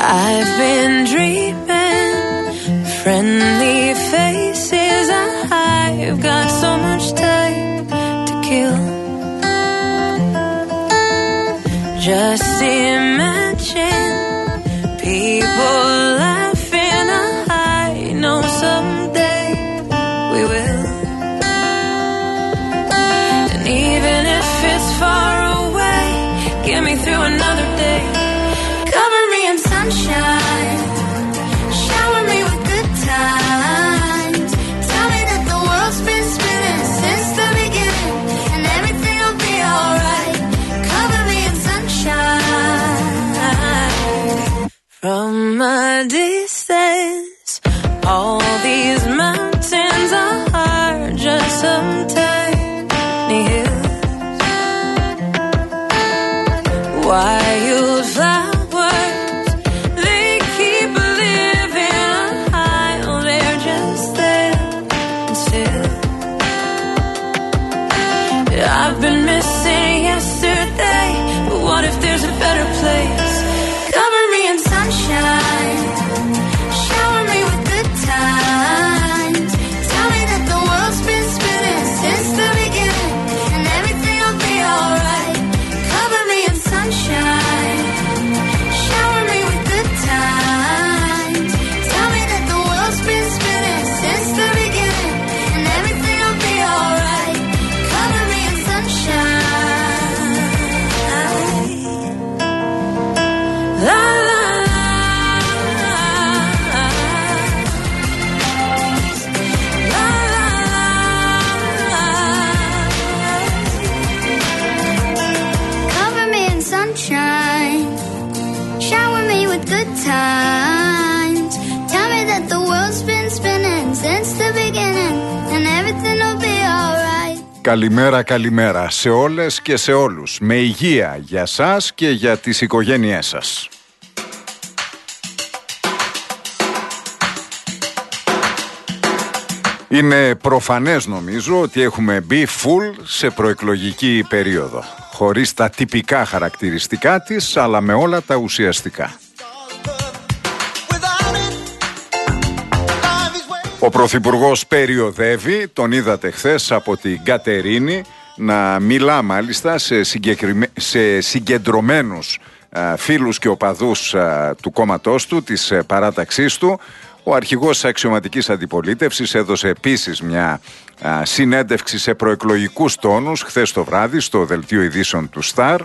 I've been dreaming, friendly faces. I've got so much time to kill. Just imagine people laughing. I know someday we will. And even if it's far away, get me through another day. Cover me in sunshine, shower me with good times. Tell me that the world's been spinning since the beginning, and everything will be alright. Cover me in sunshine. From a distance, all these mountains are just some tiny hills. Wildflowers, they keep living high. Oh, they're just there and still. I've been missing yesterday, but what if there's a better place? Cover me in sunshine, shower me with good times. Tell me that the world's been spinning since the beginning, and everything will be alright. Cover me in sunshine, shower me with good times. Tell me that the world's been spinning since the beginning, and everything will be alright. Cover me in sunshine. La la la, la la la. Cover me in sunshine, shower me with good times. Tell me that the world's been spinning since the beginning, and everything will be alright. Καλημέρα, καλημέρα σε όλες και σε όλους. Με υγεία για σας και για τις οικογένειές σας. Είναι προφανές νομίζω ότι έχουμε μπει full σε προεκλογική περίοδο. Χωρίς τα τυπικά χαρακτηριστικά της, αλλά με όλα τα ουσιαστικά. Ο Πρωθυπουργός περιοδεύει, τον είδατε χθες από την Κατερίνη να μιλά μάλιστα σε συγκεντρωμένους φίλους και οπαδούς του κόμματός του, της παράταξής του. Ο αρχηγός της αξιωματικής αντιπολίτευσης έδωσε επίσης μια συνέντευξη σε προεκλογικούς τόνους χθες το βράδυ στο δελτίο ειδήσεων του Σταρ.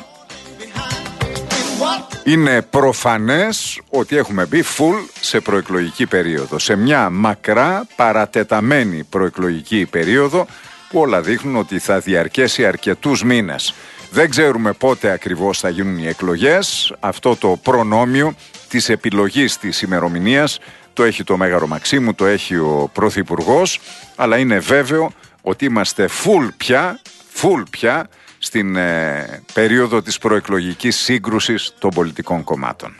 Είναι προφανές ότι έχουμε μπει full σε προεκλογική περίοδο, σε μια μακρά παρατεταμένη προεκλογική περίοδο που όλα δείχνουν ότι θα διαρκέσει αρκετούς μήνες. Δεν ξέρουμε πότε ακριβώς θα γίνουν οι εκλογές. Αυτό το προνόμιο της επιλογής της ημερομηνίας το έχει το Μέγαρο Μαξίμου, το έχει ο Πρωθυπουργός, αλλά είναι βέβαιο ότι είμαστε full πια στην περίοδο της προεκλογικής σύγκρουσης των πολιτικών κομμάτων.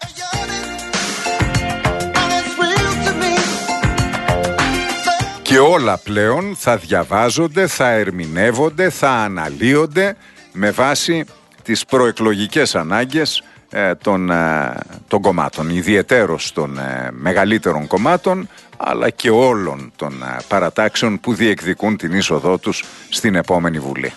Και όλα πλέον θα διαβάζονται, θα ερμηνεύονται, θα αναλύονται με βάση τις προεκλογικές ανάγκες των κομμάτων, ιδιαιτέρως των μεγαλύτερων κομμάτων, αλλά και όλων των παρατάξεων που διεκδικούν την είσοδό τους στην επόμενη Βουλή.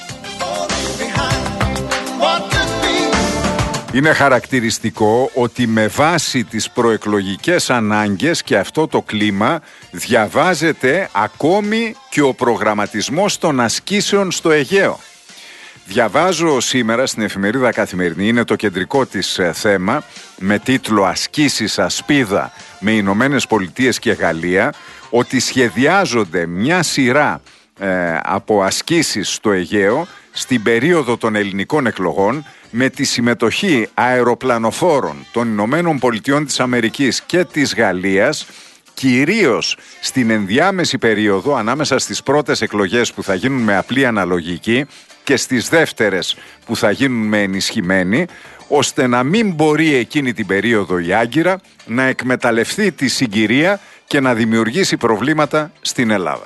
Είναι χαρακτηριστικό ότι με βάση τις προεκλογικές ανάγκες και αυτό το κλίμα διαβάζεται ακόμη και ο προγραμματισμός των ασκήσεων στο Αιγαίο. Διαβάζω σήμερα στην εφημερίδα Καθημερινή, είναι το κεντρικό της θέμα, με τίτλο «Ασκήσεις ασπίδα με Ηνωμένες Πολιτείες και Γαλλία», ότι σχεδιάζονται μια σειρά από ασκήσεις στο Αιγαίο στην περίοδο των ελληνικών εκλογών με τη συμμετοχή αεροπλανοφόρων των Ηνωμένων Πολιτειών της Αμερικής και της Γαλλίας, κυρίως στην ενδιάμεση περίοδο ανάμεσα στις πρώτες εκλογές που θα γίνουν με απλή αναλογική και στις δεύτερες που θα γίνουν με ενισχυμένη, ώστε να μην μπορεί εκείνη την περίοδο η Άγκυρα να εκμεταλλευτεί τη συγκυρία και να δημιουργήσει προβλήματα στην Ελλάδα.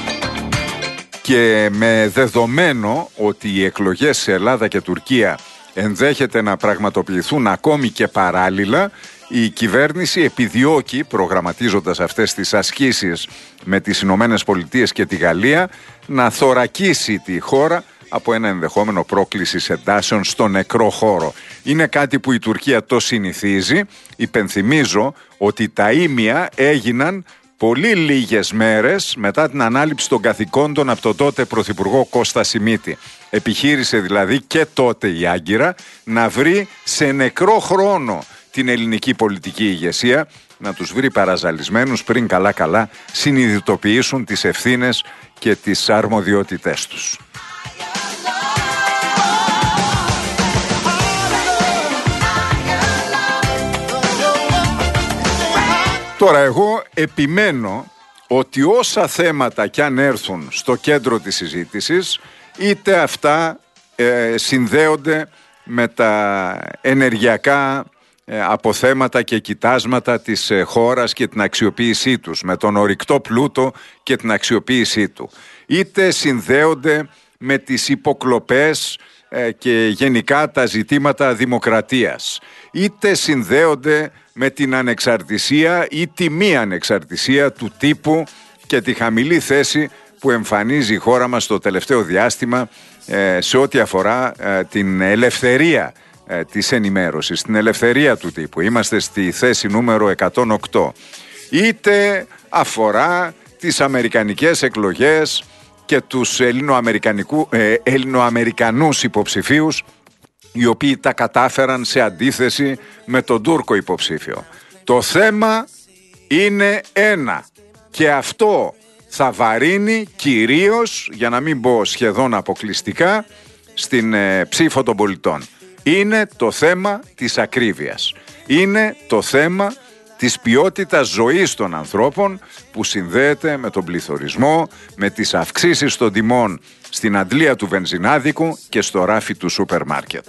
Και με δεδομένο ότι οι εκλογές σε Ελλάδα και Τουρκία ενδέχεται να πραγματοποιηθούν ακόμη και παράλληλα, η κυβέρνηση επιδιώκει, προγραμματίζοντας αυτές τις ασκήσεις με τις Ηνωμένες Πολιτείες και τη Γαλλία, να θωρακίσει τη χώρα από ένα ενδεχόμενο πρόκλησης εντάσεων στο νεκρό χώρο. Είναι κάτι που η Τουρκία το συνηθίζει. Υπενθυμίζω ότι τα ήμια έγιναν πολύ λίγες μέρες μετά την ανάληψη των καθηκόντων από τον τότε Πρωθυπουργό Κώστα Σιμίτη. Επιχείρησε δηλαδή και τότε η Άγκυρα να βρει σε νεκρό χρόνο την ελληνική πολιτική ηγεσία, να τους βρει παραζαλισμένους πριν καλά συνειδητοποιήσουν τις ευθύνες και τις αρμοδιότητές τους. Τώρα εγώ επιμένω ότι όσα θέματα κι αν έρθουν στο κέντρο της συζήτησης, είτε αυτά συνδέονται με τα ενεργειακά αποθέματα και κοιτάσματα της χώρας και την αξιοποίησή τους, με τον ορυκτό πλούτο και την αξιοποίησή του, είτε συνδέονται με τις υποκλοπές και γενικά τα ζητήματα δημοκρατίας, είτε συνδέονται με την ανεξαρτησία ή τη μη ανεξαρτησία του τύπου και τη χαμηλή θέση που εμφανίζει η χώρα μας το τελευταίο διάστημα σε ό,τι αφορά την ελευθερία της ενημέρωσης, την ελευθερία του τύπου. Είμαστε στη θέση νούμερο 108. Είτε αφορά τις αμερικανικές εκλογές και τους ελληνοαμερικανούς υποψηφίους, οι οποίοι τα κατάφεραν σε αντίθεση με τον Τούρκο υποψήφιο. Το θέμα είναι ένα και αυτό θα βαρύνει κυρίως, για να μην πω σχεδόν αποκλειστικά, στην ψήφο των πολιτών. Είναι το θέμα της ακρίβειας. Είναι το θέμα της ποιότητας ζωής των ανθρώπων που συνδέεται με τον πληθωρισμό, με τις αυξήσεις των τιμών στην αντλία του βενζινάδικου και στο ράφι του σούπερ μάρκετ.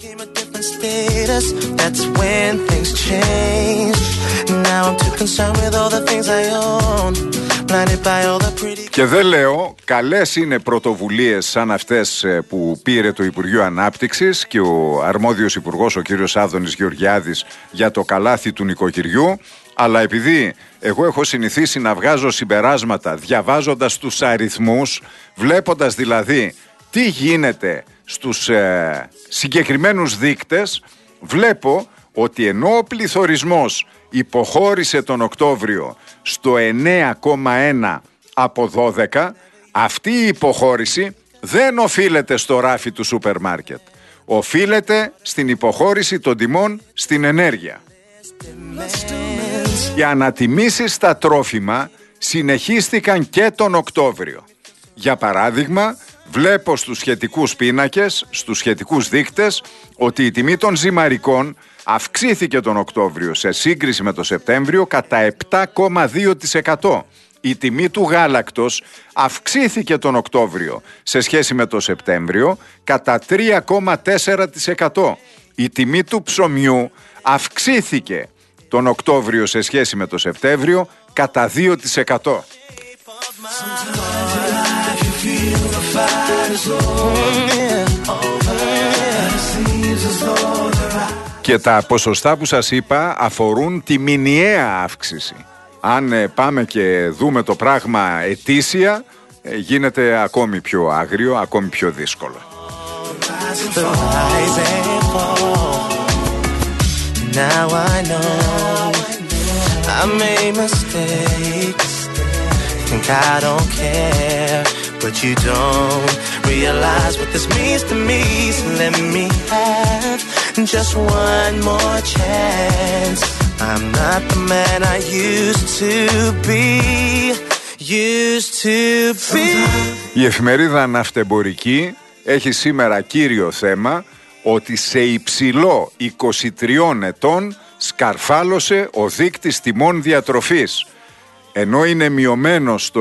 Και δεν λέω, καλές είναι πρωτοβουλίες σαν αυτές που πήρε το Υπουργείο Ανάπτυξης και ο αρμόδιος υπουργός, ο κύριος Άδωνης Γεωργιάδης, για το καλάθι του νοικοκυριού, αλλά επειδή εγώ έχω συνηθίσει να βγάζω συμπεράσματα διαβάζοντας τους αριθμούς, βλέποντας δηλαδή τι γίνεται στους συγκεκριμένους δείκτες, βλέπω ότι ενώ ο πληθωρισμός υποχώρησε τον Οκτώβριο στο 9,1 από 12, αυτή η υποχώρηση δεν οφείλεται στο ράφι του σούπερ μάρκετ. Οφείλεται στην υποχώρηση των τιμών στην ενέργεια. Οι ανατιμήσεις στα τρόφιμα συνεχίστηκαν και τον Οκτώβριο. Για παράδειγμα, βλέπω στους σχετικούς πίνακες, στους σχετικούς δείκτες, ότι η τιμή των ζυμαρικών αυξήθηκε τον Οκτώβριο σε σύγκριση με το Σεπτέμβριο κατά 7,2%. Η τιμή του γάλακτος αυξήθηκε τον Οκτώβριο σε σχέση με το Σεπτέμβριο κατά 3,4%. Η τιμή του ψωμιού αυξήθηκε τον Οκτώβριο σε σχέση με το Σεπτέμβριο κατά 2%. Και τα ποσοστά που σας είπα αφορούν τη μηνιαία αύξηση. Αν πάμε και δούμε το πράγμα ετήσια, γίνεται ακόμη πιο άγριο, ακόμη πιο δύσκολο. Now I know I made mistakes. Think I don't care, but you don't realize what this means to me. So let me have just one more chance. I'm not the man I used to be. Η εφημερίδα Ναυτεμπορική έχει σήμερα κύριο θέμα ότι σε υψηλό 23 ετών σκαρφάλωσε ο δείκτης τιμών διατροφής. Ενώ είναι μειωμένος στο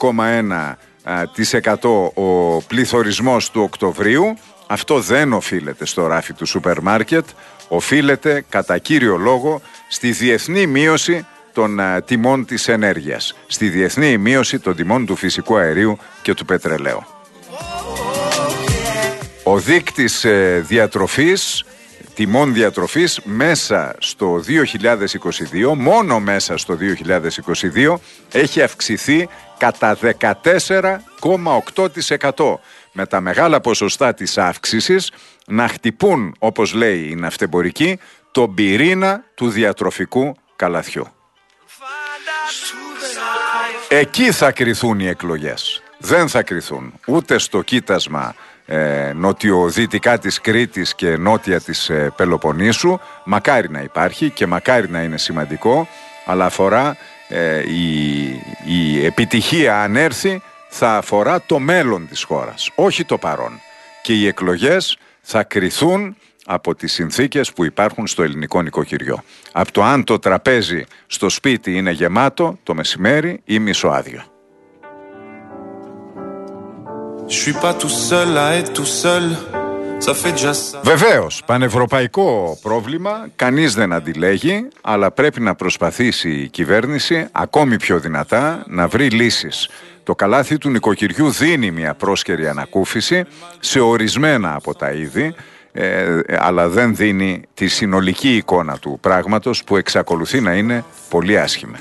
9,1% ο πληθωρισμός του Οκτωβρίου, αυτό δεν οφείλεται στο ράφι του σούπερ μάρκετ, οφείλεται κατά κύριο λόγο στη διεθνή μείωση των τιμών της ενέργειας, στη διεθνή μείωση των τιμών του φυσικού αερίου και του πετρελαίου. Ο δείκτης διατροφής, τιμών διατροφής μέσα στο 2022, μόνο μέσα στο 2022, έχει αυξηθεί κατά 14,8%. Με τα μεγάλα ποσοστά της αύξησης να χτυπούν, όπως λέει η ναυτεμπορική, τον πυρήνα του διατροφικού καλαθιού. Εκεί θα κριθούν οι εκλογές. Δεν θα κριθούν ούτε στο κοίτασμα νοτιοδυτικά της Κρήτης και νότια της Πελοποννήσου. Μακάρι να υπάρχει και μακάρι να είναι σημαντικό, αλλά αφορά η επιτυχία, αν έρθει, θα αφορά το μέλλον της χώρας, όχι το παρόν. Και οι εκλογές θα κριθούν από τις συνθήκες που υπάρχουν στο ελληνικό νοικοκυριό. Από το αν το τραπέζι στο σπίτι είναι γεμάτο το μεσημέρι ή μισοάδιο. Βεβαίως, πανευρωπαϊκό πρόβλημα, κανείς δεν αντιλέγει, αλλά πρέπει να προσπαθήσει η κυβέρνηση ακόμη πιο δυνατά να βρει λύσεις. Το καλάθι του νοικοκυριού δίνει μια πρόσκαιρη ανακούφιση σε ορισμένα από τα είδη, αλλά δεν δίνει τη συνολική εικόνα του πράγματος που εξακολουθεί να είναι πολύ άσχημη.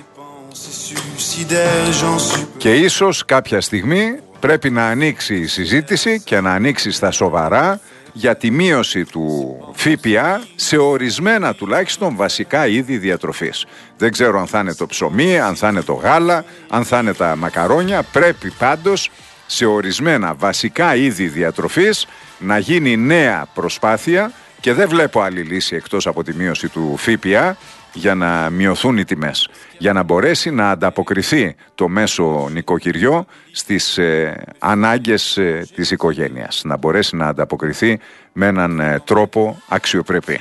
Και ίσως κάποια στιγμή πρέπει να ανοίξει η συζήτηση και να ανοίξει στα σοβαρά για τη μείωση του ΦΠΑ σε ορισμένα τουλάχιστον βασικά είδη διατροφής. Δεν ξέρω αν θα είναι το ψωμί, αν θα είναι το γάλα, αν θα είναι τα μακαρόνια. Πρέπει πάντως σε ορισμένα βασικά είδη διατροφής να γίνει νέα προσπάθεια και δεν βλέπω άλλη λύση εκτός από τη μείωση του ΦΠΑ για να μειωθούν οι τιμές, για να μπορέσει να ανταποκριθεί το μέσο νοικοκυριό στις ανάγκες της οικογένειας, να μπορέσει να ανταποκριθεί με έναν τρόπο αξιοπρεπή.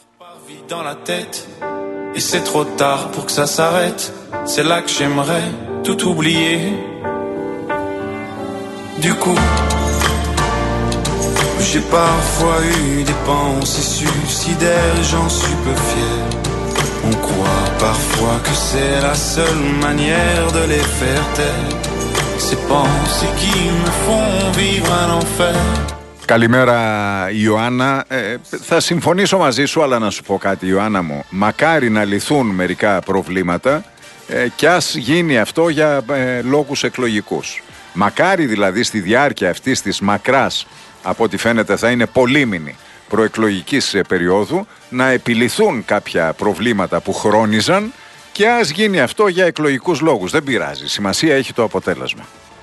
J'ai parfois eu des pensées suicidaires, j'en suis peu fier. On croit parfois que c'est la seule manière de les faire taire. Ces pensées qui me font vivre un enfer. Καλημέρα Ιωάννα, θα συμφωνήσω μαζί σου, αλλά να σου πω κάτι Ιωάννα μου. Μακάρι να λυθούν μερικά προβλήματα και ας γίνει αυτό για λόγους εκλογικούς. Μακάρι δηλαδή στη διάρκεια αυτής της μακράς, από ό,τι φαίνεται θα είναι πολύμηνη προεκλογικής περίοδου, να επιληθούν κάποια προβλήματα που χρόνιζαν και ας γίνει αυτό για εκλογικούς λόγους. Δεν πειράζει, σημασία έχει το αποτέλεσμα.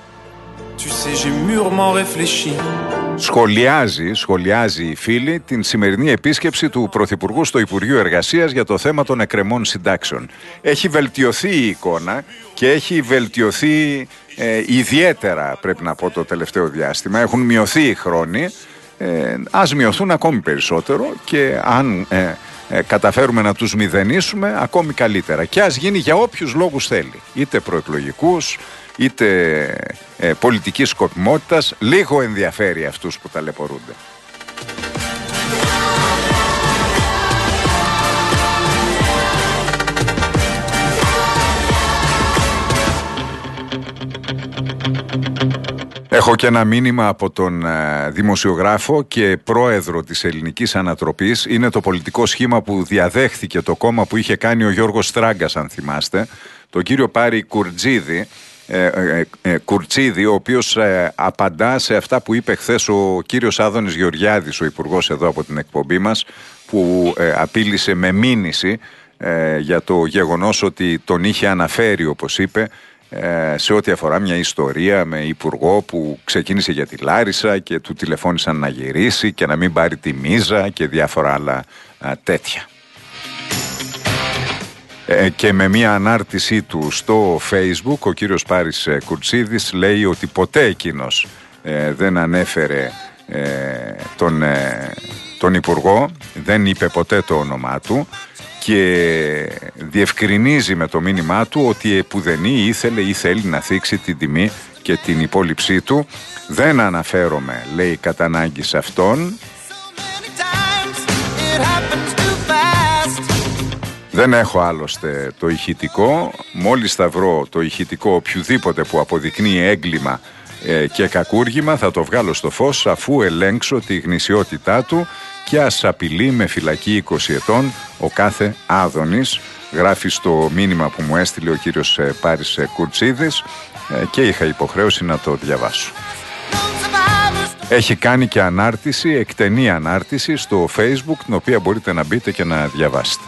Σχολιάζει η φίλη την σημερινή επίσκεψη του Πρωθυπουργού στο Υπουργείο Εργασίας για το θέμα των εκκρεμών συντάξεων. Έχει βελτιωθεί η εικόνα και έχει βελτιωθεί ιδιαίτερα, πρέπει να πω, το τελευταίο διάστημα. Έχουν μειωθεί οι χρόνοι, ας μειωθούν ακόμη περισσότερο και αν καταφέρουμε να τους μηδενίσουμε ακόμη καλύτερα. Και ας γίνει για όποιους λόγους θέλει, είτε προεκλογικούς, είτε πολιτικής σκοπιμότητας, λίγο ενδιαφέρει αυτούς που ταλαιπωρούνται. Έχω και ένα μήνυμα από τον δημοσιογράφο και πρόεδρο της Ελληνικής Ανατροπής. Είναι το πολιτικό σχήμα που διαδέχθηκε το κόμμα που είχε κάνει ο Γιώργος Στράγκας, αν θυμάστε, τον κύριο Πάρη Κουρτσίδη, ο οποίος απαντά σε αυτά που είπε χθες ο κύριος Άδωνης Γεωργιάδης, ο υπουργός εδώ από την εκπομπή μας, που απείλησε με μήνυση για το γεγονός ότι τον είχε αναφέρει, όπως είπε, σε ό,τι αφορά μια ιστορία με υπουργό που ξεκίνησε για τη Λάρισα και του τηλεφώνησαν να γυρίσει και να μην πάρει τη μίζα και διάφορα άλλα τέτοια. Και με μια ανάρτησή του στο Facebook, ο κύριος Πάρης Κουρτσίδης λέει ότι ποτέ εκείνος δεν ανέφερε τον υπουργό, δεν είπε ποτέ το όνομά του και διευκρινίζει με το μήνυμά του ότι επουδενή ήθελε ή θέλει να θίξει την τιμή και την υπόλοιψή του. Δεν αναφέρομαι, λέει, κατά ανάγκη σε αυτόν. Δεν έχω άλλωστε το ηχητικό. Μόλις θα βρω το ηχητικό οποιουδήποτε που αποδεικνύει έγκλημα και κακούργημα θα το βγάλω στο φως αφού ελέγξω τη γνησιότητά του και ας απειλεί με φυλακή 20 ετών ο κάθε Άδωνης, γράφει στο μήνυμα που μου έστειλε ο κύριος Πάρης Κουρτσίδης και είχα υποχρέωση να το διαβάσω. Έχει κάνει και ανάρτηση, εκτενή ανάρτηση στο Facebook, την οποία μπορείτε να μπείτε και να διαβάσετε.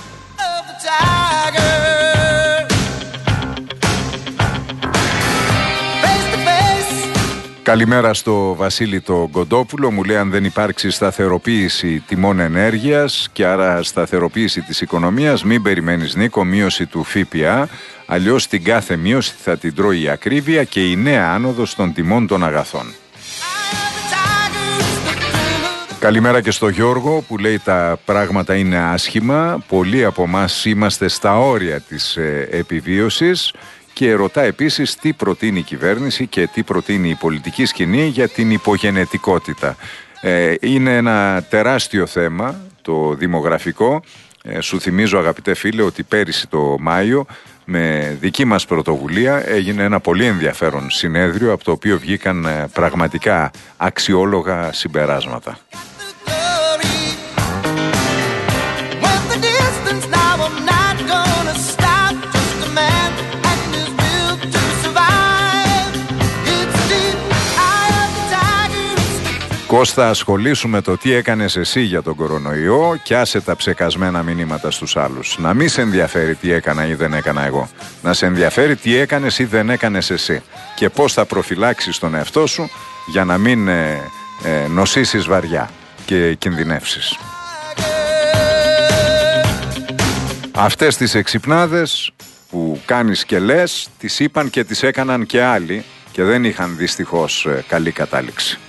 Καλημέρα στο Βασίλη το Κοντόπουλο, μου λέει αν δεν υπάρξει σταθεροποίηση τιμών ενέργειας και άρα σταθεροποίηση της οικονομίας, μην περιμένεις Νίκο μείωση του ΦΠΑ, αλλιώς την κάθε μείωση θα την τρώει η ακρίβεια και η νέα άνοδος των τιμών των αγαθών. Καλημέρα και στο Γιώργο που λέει τα πράγματα είναι άσχημα, πολλοί από εμάς είμαστε στα όρια της επιβίωσης. Και ρωτά επίσης τι προτείνει η κυβέρνηση και τι προτείνει η πολιτική σκηνή για την υπογενετικότητα. Είναι ένα τεράστιο θέμα το δημογραφικό. Σου θυμίζω αγαπητέ φίλε ότι πέρυσι το Μάιο με δική μας πρωτοβουλία έγινε ένα πολύ ενδιαφέρον συνέδριο από το οποίο βγήκαν πραγματικά αξιόλογα συμπεράσματα. Κώστα, ασχολήσουμε το τι έκανες εσύ για τον κορονοϊό και άσε τα ψεκασμένα μηνύματα στους άλλους. Να μην σε ενδιαφέρει τι έκανα ή δεν έκανα εγώ. Να σε ενδιαφέρει τι έκανες ή δεν έκανες εσύ. Και πώς θα προφυλάξεις τον εαυτό σου για να μην νοσήσεις βαριά και κινδυνεύσεις. Αυτές τις εξυπνάδες που κάνεις και λες, τις είπαν και τις έκαναν και άλλοι και δεν είχαν δυστυχώς καλή κατάληξη.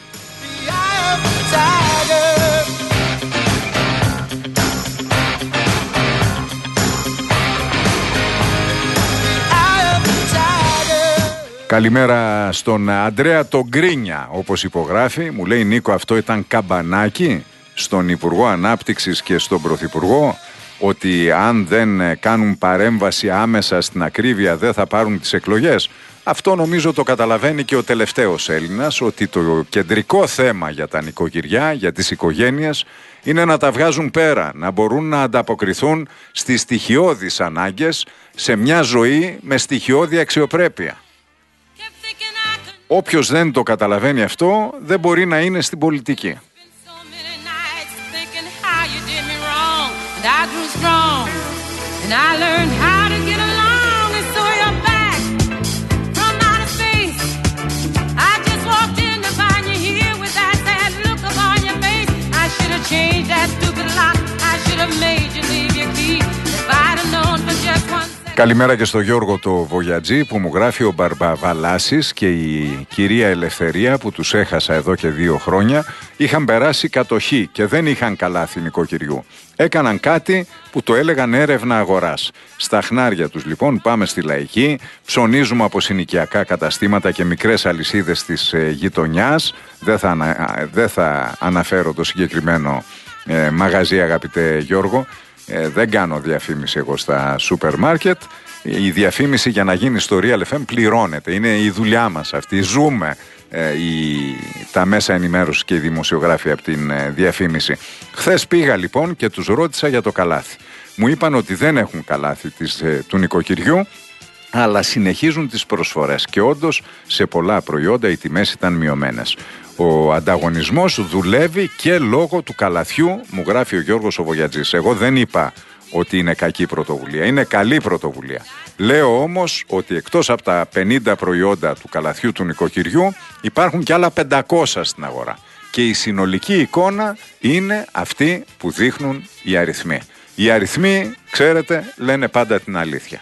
Καλημέρα στον Αντρέα τον Γκρίνια, όπως υπογράφει. Μου λέει Νίκο, αυτό ήταν καμπανάκι στον Υπουργό Ανάπτυξης και στον Πρωθυπουργό, ότι αν δεν κάνουν παρέμβαση άμεσα στην ακρίβεια δεν θα πάρουν τις εκλογές. Αυτό νομίζω το καταλαβαίνει και ο τελευταίος Έλληνας, ότι το κεντρικό θέμα για τα νοικοκυριά, για τις οικογένειες, είναι να τα βγάζουν πέρα, να μπορούν να ανταποκριθούν στις στοιχειώδεις ανάγκες σε μια ζωή με στοιχειώδη αξιοπρέπεια. Όποιος δεν το καταλαβαίνει αυτό δεν μπορεί να είναι στην πολιτική. Καλημέρα και στο Γιώργο το Βογιατζή που μου γράφει ο Μπαρμπαβαλάσης και η κυρία Ελευθερία που τους έχασα εδώ και 2 χρόνια είχαν περάσει κατοχή και δεν είχαν καλάθι νοικοκυριού. Έκαναν κάτι που το έλεγαν έρευνα αγοράς. Στα χνάρια τους λοιπόν πάμε στη Λαϊκή, ψωνίζουμε από συνοικιακά καταστήματα και μικρές αλυσίδες της γειτονιάς. Δεν θα αναφέρω το συγκεκριμένο μαγαζί αγαπητέ Γιώργο. Δεν κάνω διαφήμιση εγώ στα σούπερ μάρκετ. Η διαφήμιση για να γίνει στο Real FM πληρώνεται. Είναι η δουλειά μας αυτή. Ζούμε τα μέσα ενημέρωσης και οι δημοσιογράφοι από την διαφήμιση. Χθες πήγα λοιπόν και τους ρώτησα για το καλάθι. Μου είπαν ότι δεν έχουν καλάθι του νοικοκυριού, αλλά συνεχίζουν τις προσφορές και όντως σε πολλά προϊόντα οι τιμές ήταν μειωμένες. Ο ανταγωνισμός δουλεύει και λόγω του καλαθιού, μου γράφει ο Γιώργος ο Βογιατζής. Εγώ δεν είπα ότι είναι κακή πρωτοβουλία, είναι καλή πρωτοβουλία. Λέω όμως ότι εκτός από τα 50 προϊόντα του καλαθιού του νοικοκυριού υπάρχουν και άλλα 500 στην αγορά. Και η συνολική εικόνα είναι αυτή που δείχνουν οι αριθμοί. Οι αριθμοί, ξέρετε, λένε πάντα την αλήθεια.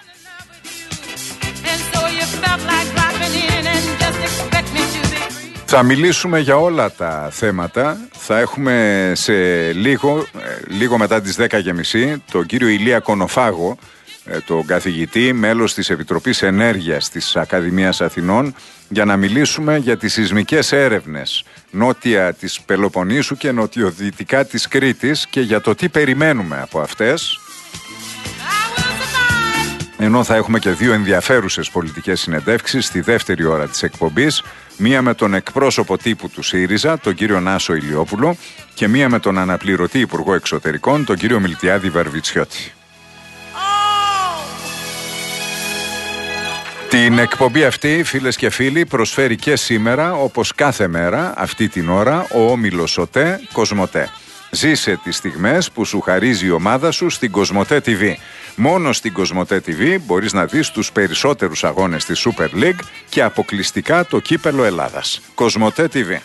Θα μιλήσουμε για όλα τα θέματα. Θα έχουμε σε λίγο μετά τις 10:30 τον κύριο Ηλία Κονοφάγο, τον καθηγητή, μέλος της Επιτροπής Ενέργειας της Ακαδημίας Αθηνών, για να μιλήσουμε για τις σεισμικές έρευνες νότια της Πελοποννήσου και νοτιοδυτικά της Κρήτης και για το τι περιμένουμε από αυτές. Ενώ θα έχουμε και 2 ενδιαφέρουσες πολιτικές συνεντεύξεις στη δεύτερη ώρα της εκπομπής Μία με τον εκπρόσωπο τύπου του ΣΥΡΙΖΑ, τον κύριο Νάσο Ηλιόπουλο, και μία με τον αναπληρωτή Υπουργό Εξωτερικών, τον κύριο Μιλτιάδη Βαρβιτσιώτη. Την εκπομπή αυτή, φίλες και φίλοι, προσφέρει και σήμερα, όπως κάθε μέρα, αυτή την ώρα, ο όμιλος ΟΤΕ Κοσμοτέ. Ζήσε τις στιγμές που σου χαρίζει η ομάδα σου στην Κοσμοτέ TV. Μόνο στην Κοσμοτέ TV μπορείς να δεις τους περισσότερους αγώνες της Super League και αποκλειστικά το κύπελο Ελλάδας. Κοσμοτέ TV.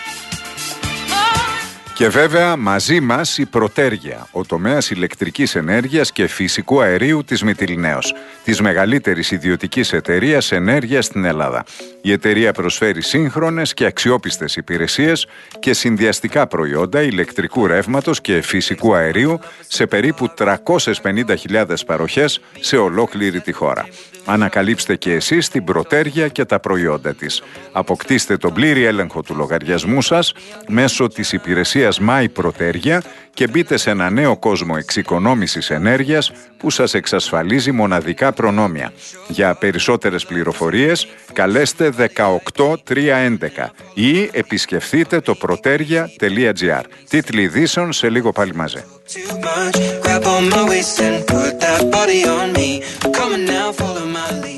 Και βέβαια μαζί μας η Πρωτέργεια, ο τομέας ηλεκτρικής ενέργειας και φυσικού αερίου της Μυτιληναίος, της μεγαλύτερης ιδιωτικής εταιρείας ενέργειας στην Ελλάδα. Η εταιρεία προσφέρει σύγχρονες και αξιόπιστες υπηρεσίες και συνδυαστικά προϊόντα ηλεκτρικού ρεύματος και φυσικού αερίου σε περίπου 350.000 παροχές σε ολόκληρη τη χώρα. Ανακαλύψτε και εσείς την Πρωτέργεια και τα προϊόντα της. Αποκτήστε τον πλήρη έλεγχο του λογαριασμού σας μέσω της υπηρεσίας My Πρωτέργεια και μπείτε σε ένα νέο κόσμο εξοικονόμησης ενέργειας που σας εξασφαλίζει μοναδικά προνόμια. Για περισσότερες πληροφορίες καλέστε 18311 ή επισκεφθείτε το protergia.gr. Τίτλοι ειδήσεων σε λίγο πάλι μαζί. Too much, grab on my waist and put that body on me. Come on now, follow my lead.